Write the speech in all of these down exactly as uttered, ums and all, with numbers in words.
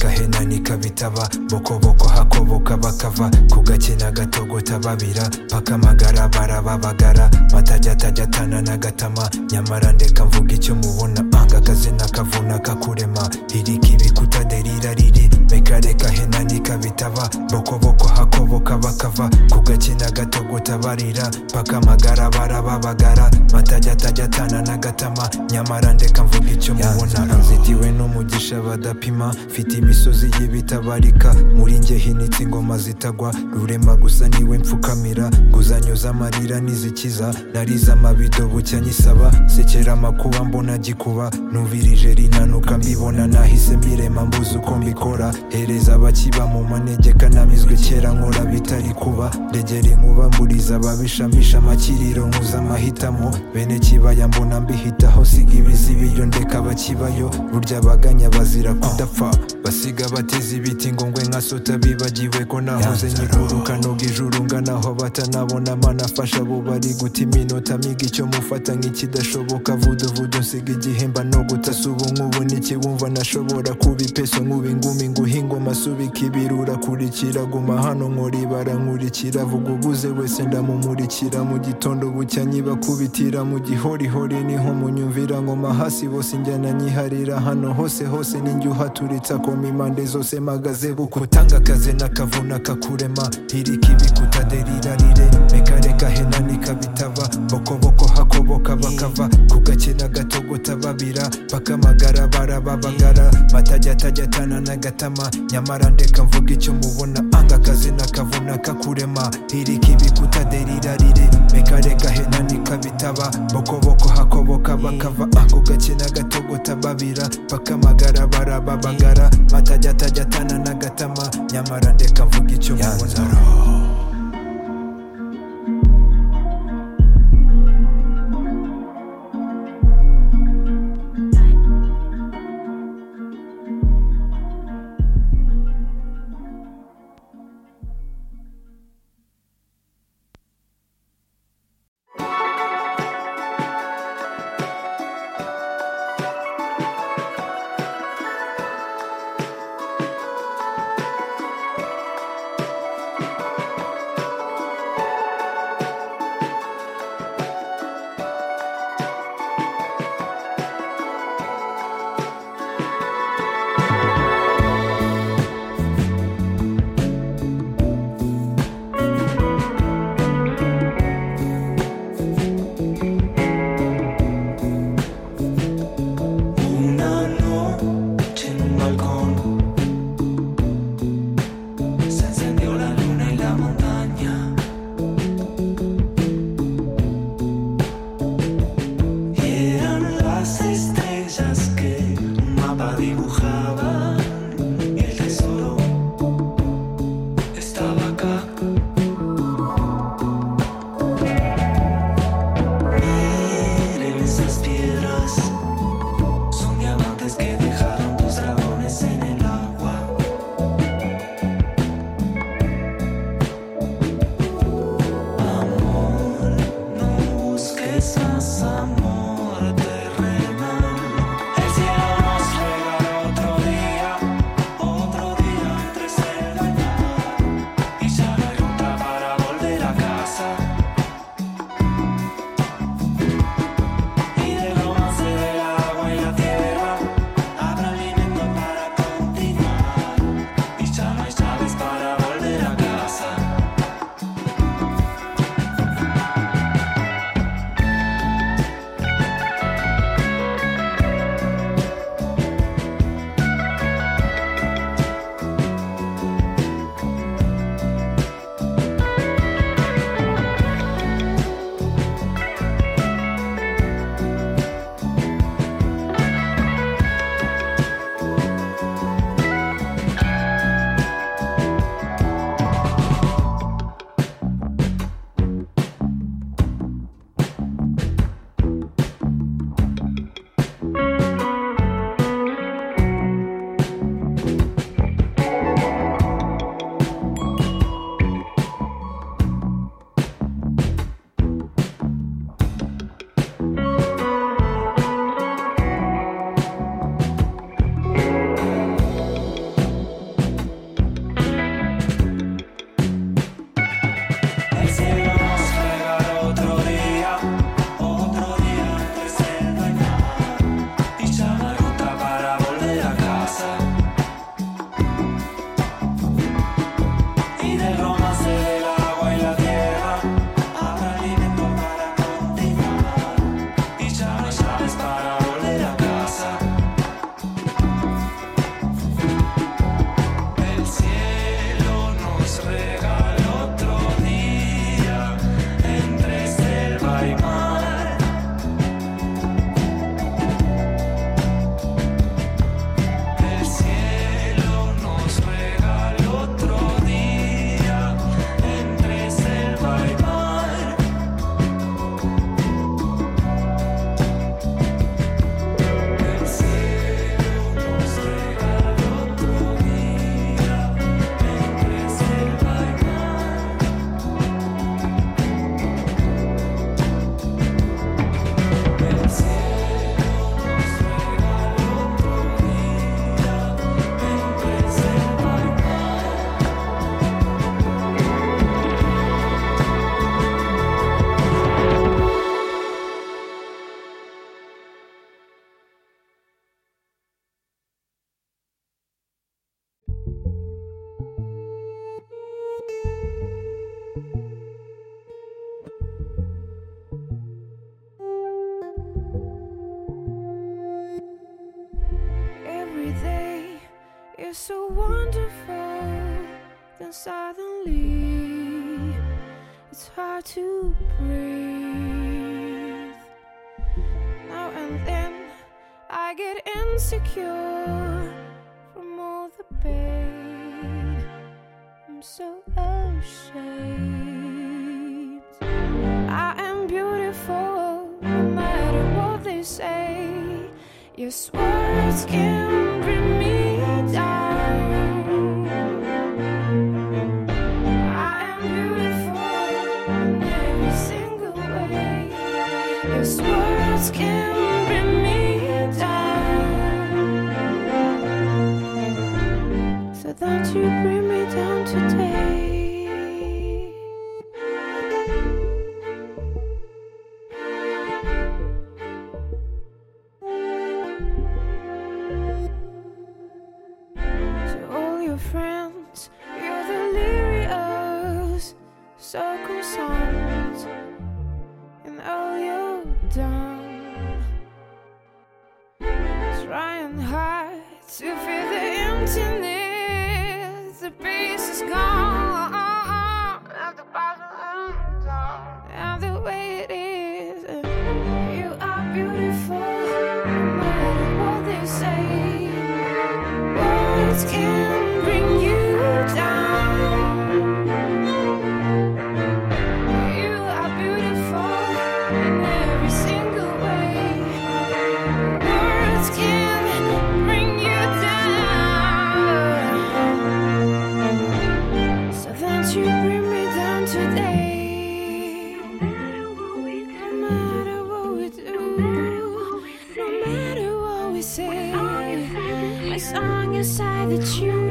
Mekareka hena nikabitaba boko boko hakoboka bakava kugakina gatogota babira paka magara barababagara matajya tajya tana nagatama nyamara ndeka mvuga icyo mubona anga kazina kavuna kakurema iriki bikuta derira riri mekareka hena nikabitaba boko boko hakoboka bakava kugakina gatogota barira paka magara barababagara matajya tajya tana nagatama nyamara ndeka mvuga icyo mubona nzitiwe n'umugisha badapima fite imisozi y'ibitabarika muri nge hinitse ingoma zitagwa rurema gusa niwe mfukamira guzanyoza amarira nizikiza nariza amabido bucya nyisaba sekera amakuba mbona gikuba nuvirije rinanuka mbibona nahise mbirema mbuze uko mbikora hereza abakiba mu manegeka namizwe kera nkora bitari kuba ndegera inkuba mburiza ababishamisha amakiriro nkuza amahitamo bene kibaya mbona mbihitaho siga ibizibiyo ndeka abakibayo burya abaganya bazira kudapfa basiga bateze ibiti ngo ngwe nkasota bibagiwe ko nahoze nyiguruka noga ijuru nganaho batanabona manafasha bo bari guta iminota miga icyo mufata nk'ikidashoboka vudu vudu nsiga igihemba no gutasuba nk'ubu n'ikiwumva nashobora kuba ipeso nk'ubu ingumi nguhingo masubika ibirura kurikira guma hano nkoribara nkurikira vuga ubuze wese ndamumurikira mu gitondo bucya nyiba kubitira mu gihorihori niho munyumvira ngoma hasi bose njyana nyiharira hano hose hose ninjye uhaturitsa koma impande zose magaze bukutanga akaze n'akavuna kakurema iriki bikuta derirarire mekareka hena nikabitaba boko boko hakoboka bakava kugakina gatogota babira bakamagara barababagara matajya tajya tana nagatama nyamara ndeka mvuga icyo mubona anga akaze n'akavuna kakurema iriki bikuta derirarire mekareka hena nikabitaba boko boko hakoboka bakava kugakina gatogota babira bakamagara barababagara matajya tajya tana nagatama nyamara ndeka mvuga icyo mubona. so wonderful, then suddenly it's hard to breathe. Now and then I get insecure from all the pain. I'm so ashamed. I am beautiful, no matter what they say. Yes, words can bring me down. I am beautiful in every single way. Yes, words can bring me down. So don't you bring me down today. Friends, you're delirious, so concerned in all you've done, trying hard to fill the emptiness. The peace is gone, and the bottom is down, and the way it is. You are beautiful, no matter what they say. Words can bring you down. You are beautiful in every single way. Words can bring you down. So don't you bring me down today. No matter what we do, no matter what we say, my song inside the tune.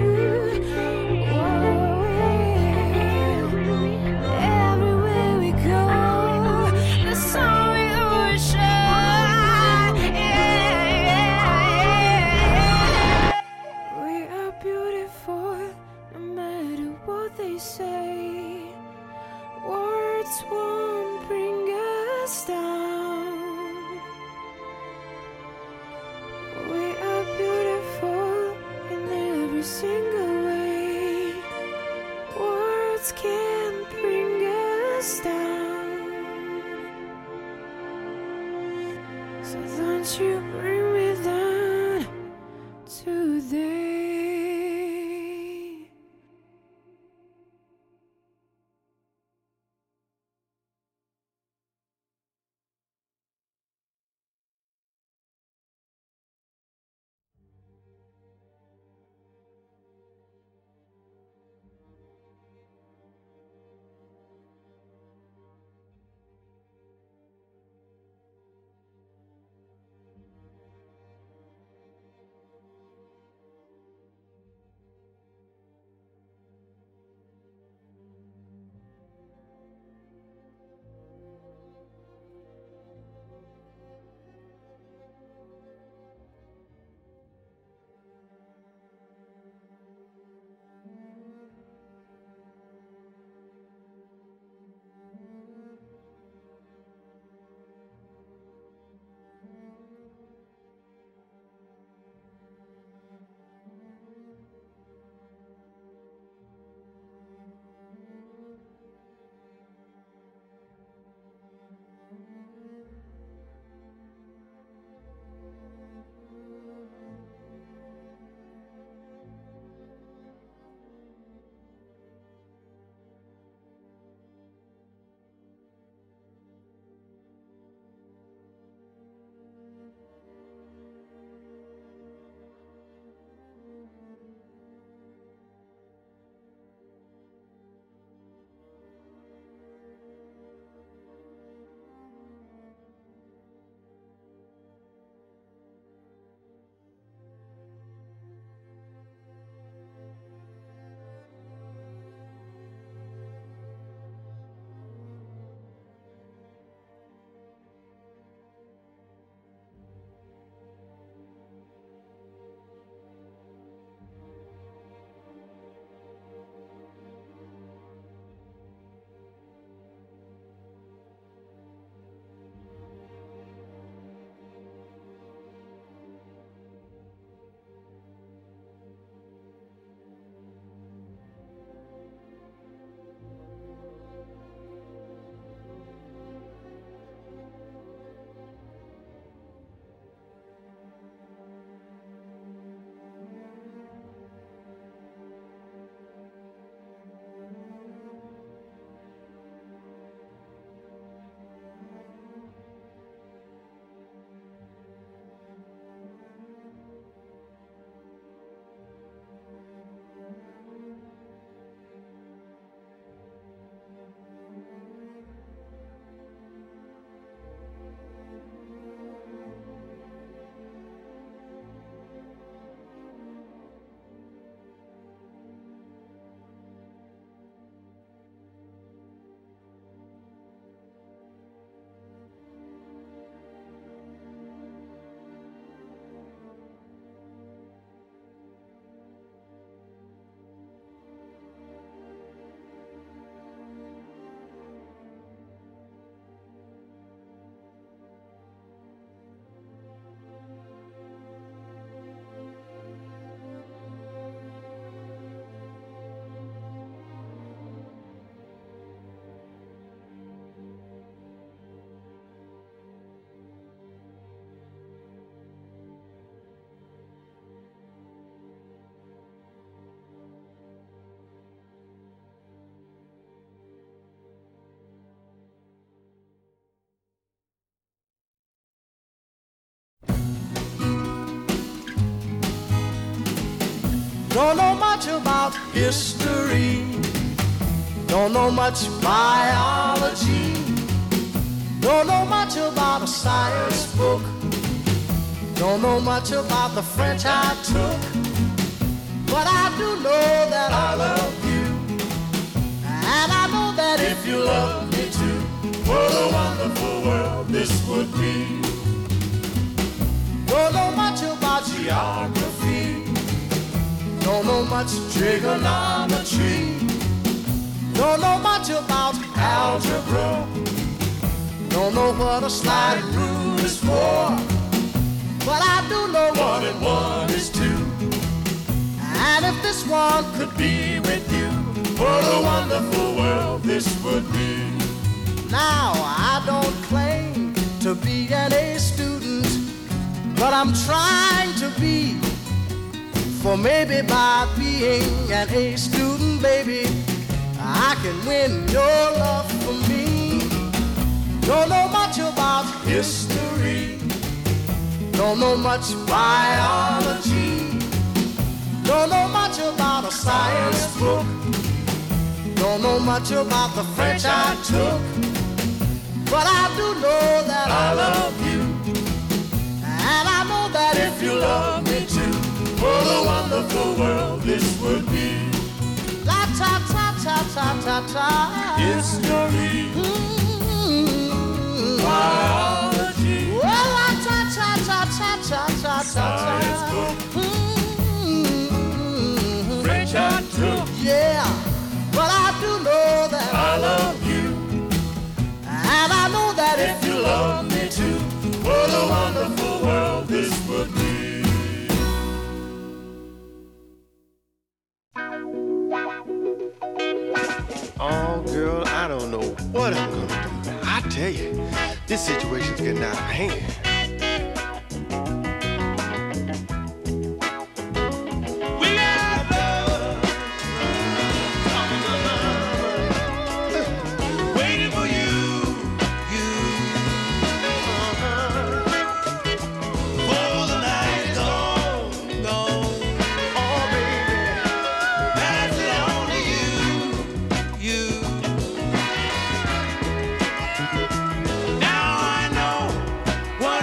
Everywhere we go, the song we always share. We are beautiful, no matter what they say. Words won't bring us down. We are beautiful in every single way. Words can't bring us down. So don't you bring me down today. Don't know much about history. Don't know much biology. Don't know much about a science book. Don't know much about the French I took. But I do know that I love you. And I know that if you love me too, what a wonderful world this would be. Don't know much about geography. Don't know much trigonometry. Don't know much about algebra. Don't know what a sliding rule is for. But I do know one and one is two. And if this one could be with you, what a wonderful world this would be. Now I don't claim to be an A student, but I'm trying to be. For maybe by being an A student, baby, I can win your love for me. Don't know much about history. Don't know much biology. Don't know much about a science book. Don't know much about the French I took. But I do know that I love you. And I know that if you love me too, what a wonderful world this would be. La ta ta ta ta ta ta. History. Mm-hmm. Biology. Well, la ta ta ta ta ta ta ta. Science book. Mm-hmm. French I took. Yeah, but I do know that I love you. And I know that if you love me too, what a wonderful world this would be. Oh, girl, I don't know what I'm gonna do. I tell you, this situation's getting out of hand. What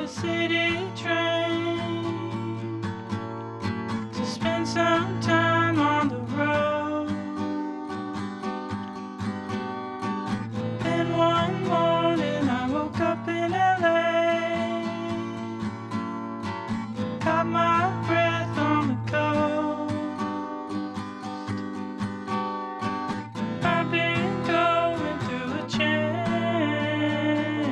the city train to spend some time on the road. Then one morning I woke up in L A, caught my breath on the coast. I've been going through a change,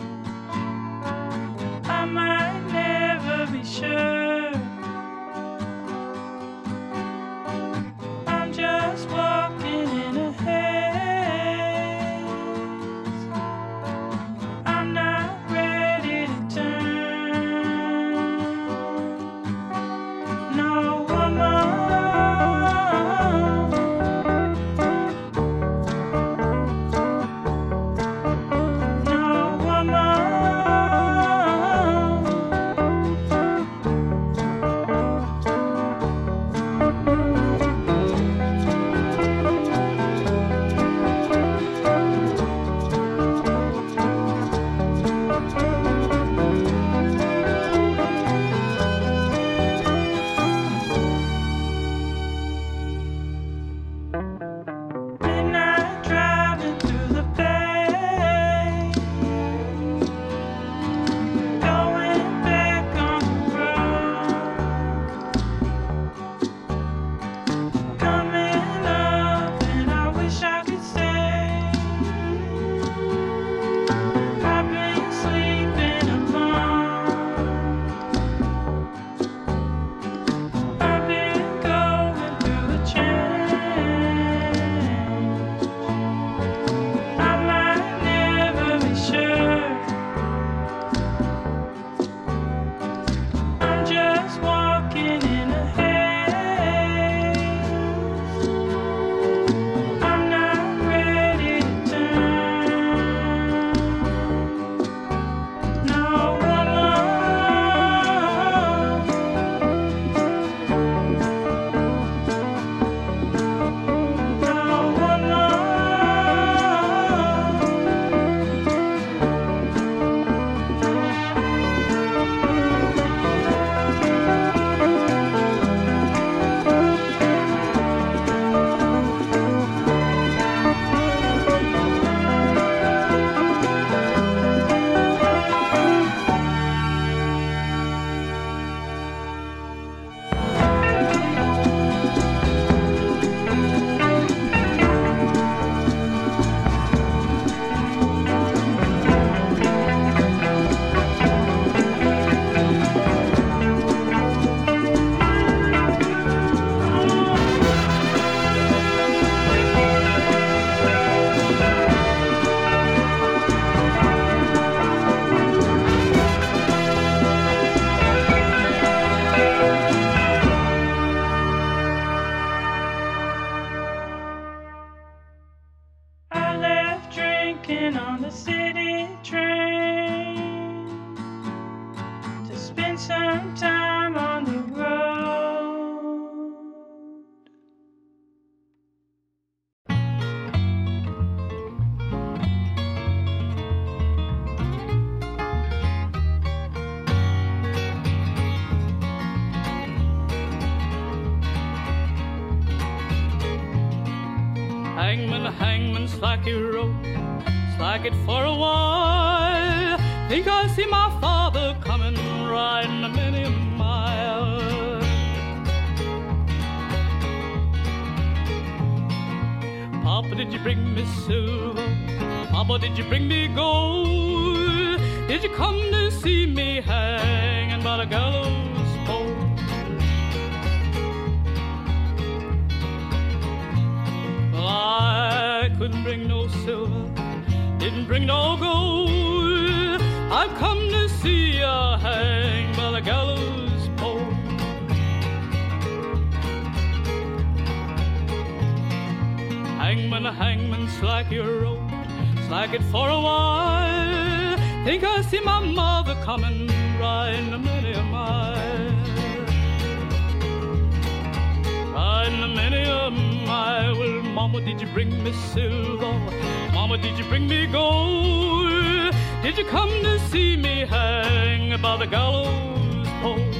I might never be sure. I'm just walking in a haze, I'm not ready to turn. No woman, no woman. Midnight driving through the bay, going back on the road, coming up and I wish I could stay. I've been sleeping alone, I've been going through a change, I might never be sure. I'm just walking in a haze, I'm not ready to turn. No woman, no woman. I left drinking on the city train to spend some time on the road. Hangman, hangman, slack your rope, slack it for a while. Think I see my father coming, riding a many a mile. Papa, did you bring me silver? Papa, did you bring me gold? Did you come to see me hanging by the gallows pole? I couldn't bring no silver, didn't bring no gold. I've come to see ya hang by the gallows pole. Hangman, hangman, slack your rope, slack it for a while. Think I see my mother coming, riding a many a mile. Riding a many a mile. Well, Mama, did you bring me silver? Mama, did you bring me gold? Did you come to see me hang by the gallows pole?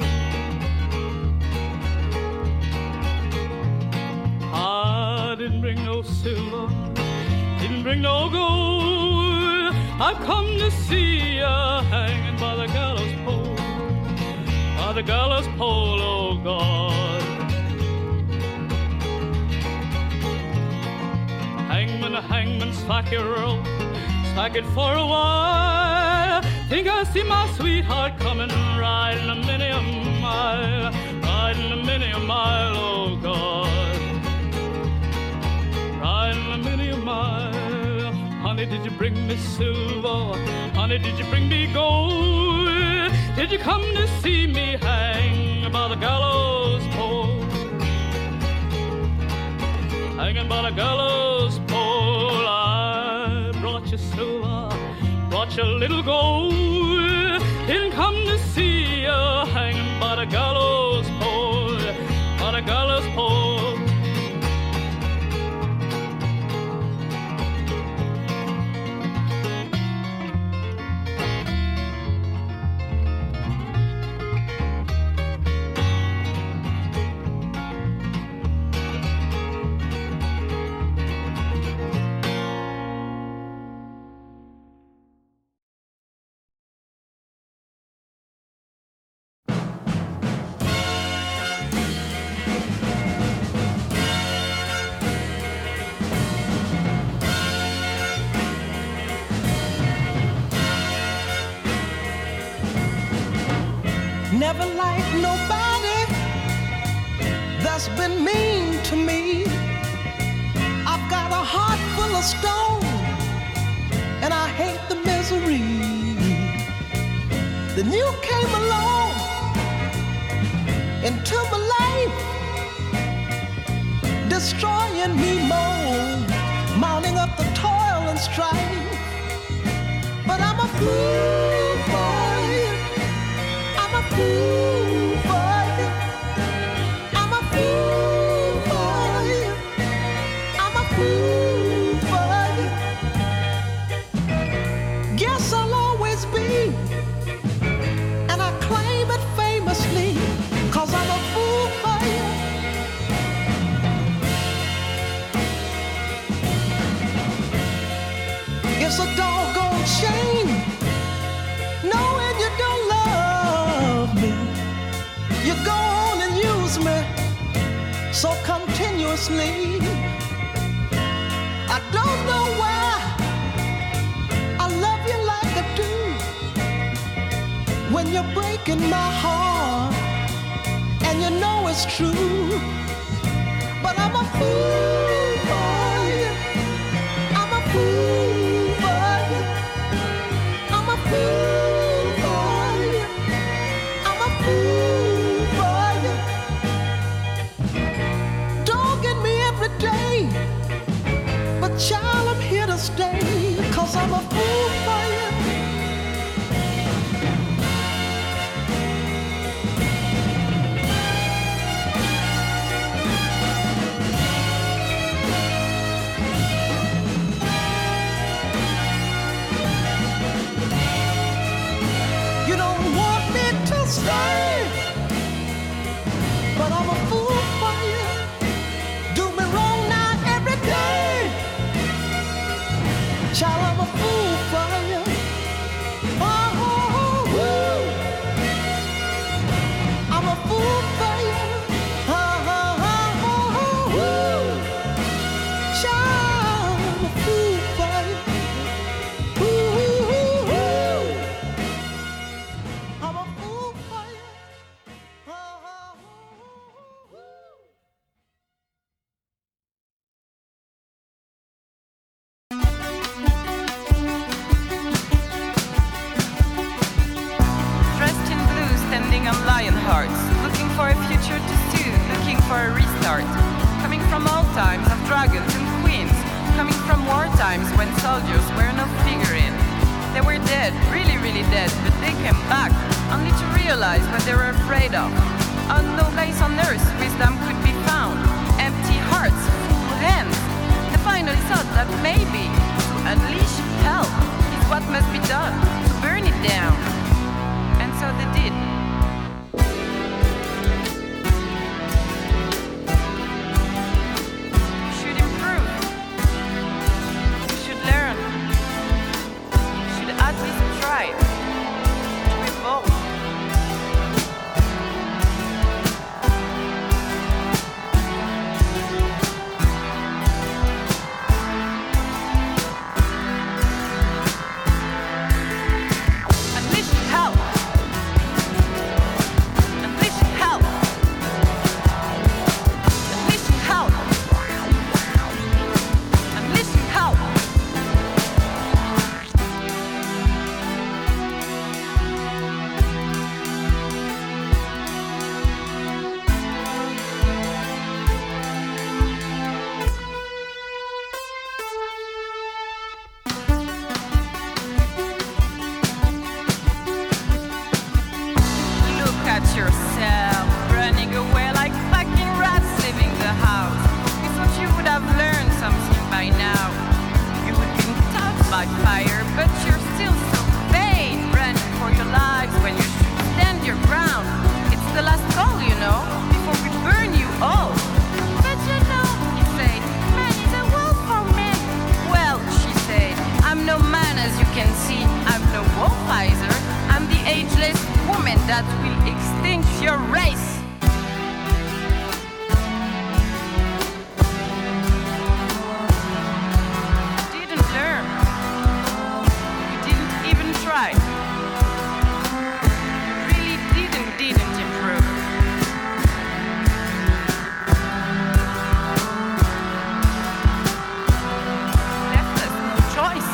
I didn't bring no silver, didn't bring no gold. I've come to see ya hanging by the gallows pole, by the gallows pole, oh God. Hangman, hangman, slack your rope, slack it for a while. Think I see my sweetheart coming, riding a many a mile, riding a many a mile, oh God. Riding a many a mile. Honey, did you bring me silver? Honey, did you bring me gold? Did you come to see me hang by the gallows pole? Hanging by the gallows pole. I brought you silver, brought you a little gold. Didn't come to see you hanging by the gallows pole, by the gallows pole. Never liked nobody that's been mean to me. I've got a heart full of stone, and I hate the misery. Then you came along into my life, destroying me more, mounting up the toil and strife. But I'm a fool for you. I'm a fool for you. I'm a fool for you. I'm a fool for you. Guess I'll always be, and I claim it famously, 'cause I'm a fool for you. It's a doggone shame knowing you don't love me. You go on and use me so continuously. I don't know why I love you like I do when you're breaking my heart and you know it's true. But I'm a fool for you. I'm a fool for you. I'm a fool for you. I'm a fool for you. Dogging me every day, but child, I'm here to stay, 'cause I'm a fool for you. You don't want me to stay, but I'm a fool for you. Do me wrong now every day. Child, I'm a fool for you. Oh, oh, oh. I'm a fool for you. Oh, oh, oh, oh, oh. Child, I'm a fool for you. Ooh, ooh, ooh, ooh. I'm a fool for you. Oh, oh, oh, oh, oh. Dressed in blue, standing on lion hearts, looking for a future too soon, looking for a restart. Coming from old times of dragons and queens, coming from war times when soldiers were no figure in. They were dead, really, really dead, but they came back, only to realize what they were afraid of. On no place on earth wisdom could be found. Empty hearts, full hands. They finally thought that maybe to unleash hell is what must be done to burn it down. And so they did. We should improve. We should learn. We should at least try to evolve. Yourself running away like fucking rats leaving the house. You thought you would have learned something by now. You would be taught by fire, but you're still so vain, running for your lives when you should stand your ground. It's the last call, you know, before we burn you all. But you know, he said, man is a wolf for men. Well, she said, I'm no man as you can see. I'm no wolf either. I'm the ageless woman that will extinct your race. You didn't learn. You didn't even try. You really didn't, didn't improve. Left us no choice.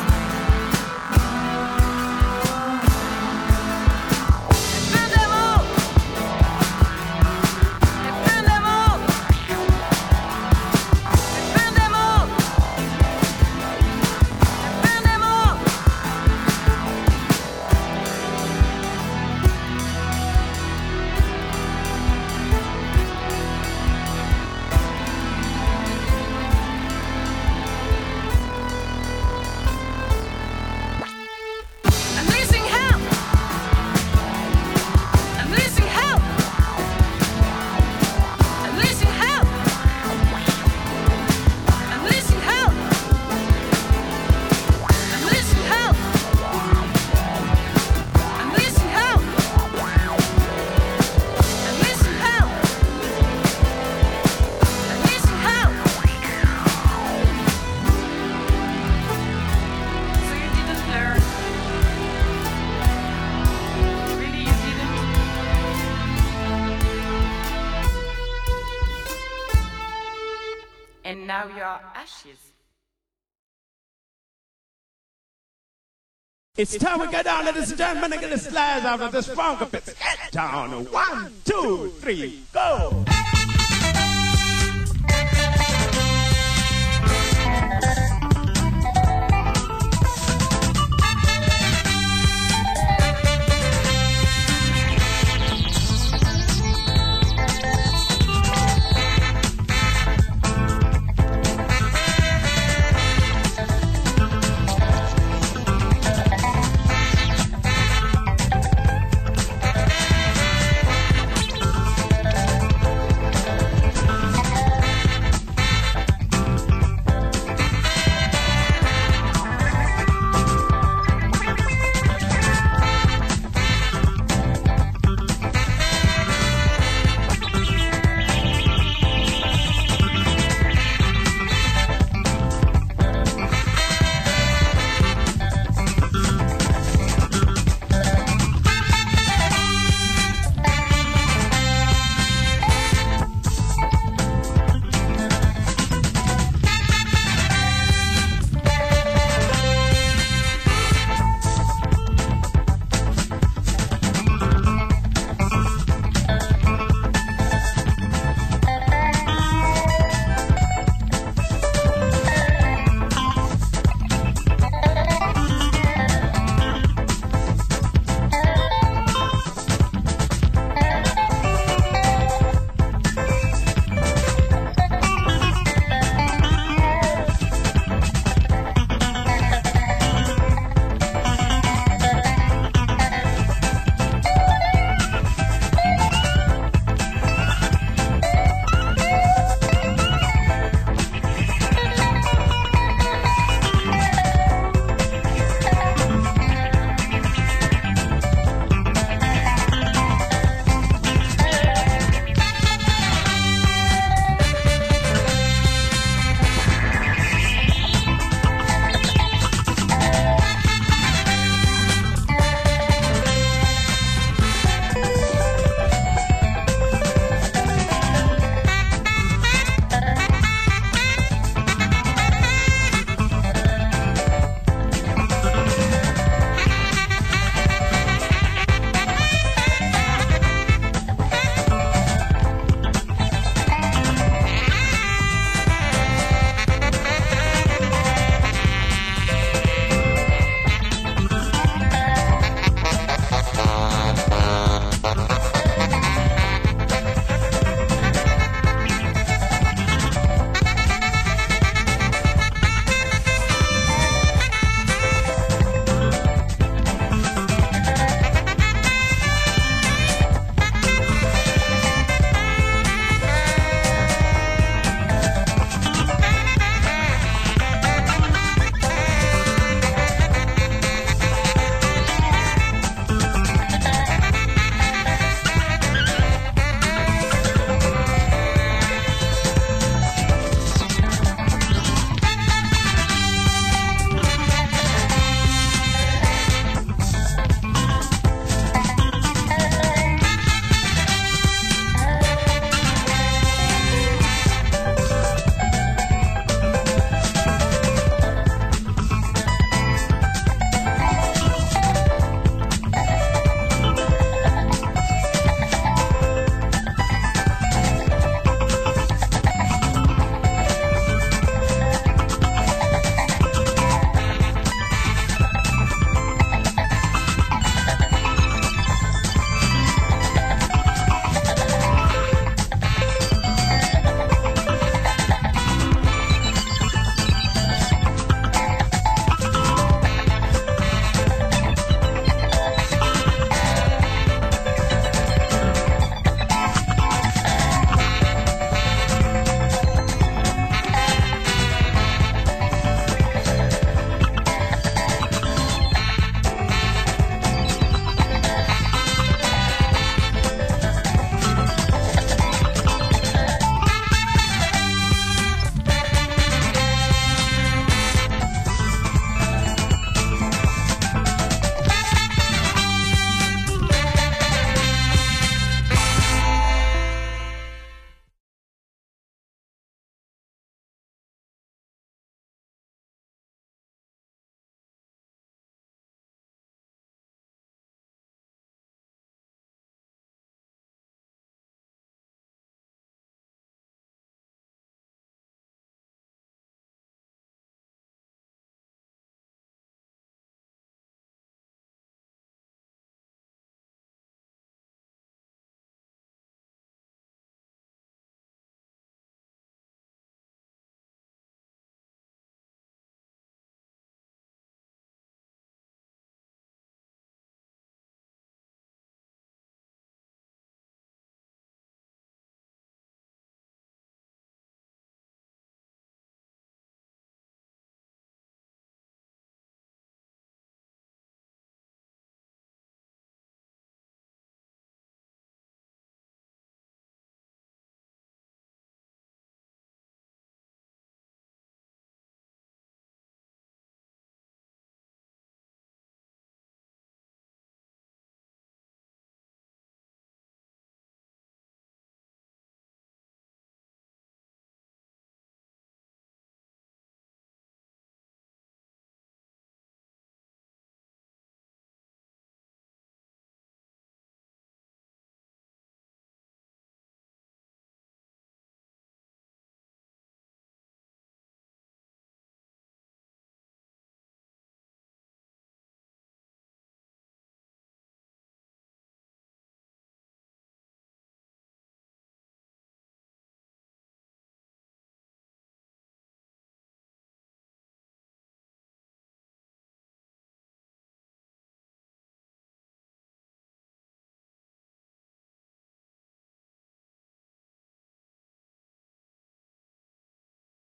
And now you are ashes. It's time we get down, ladies and gentlemen, and get the slides out of this funk up. It's get down. One, two, three, go.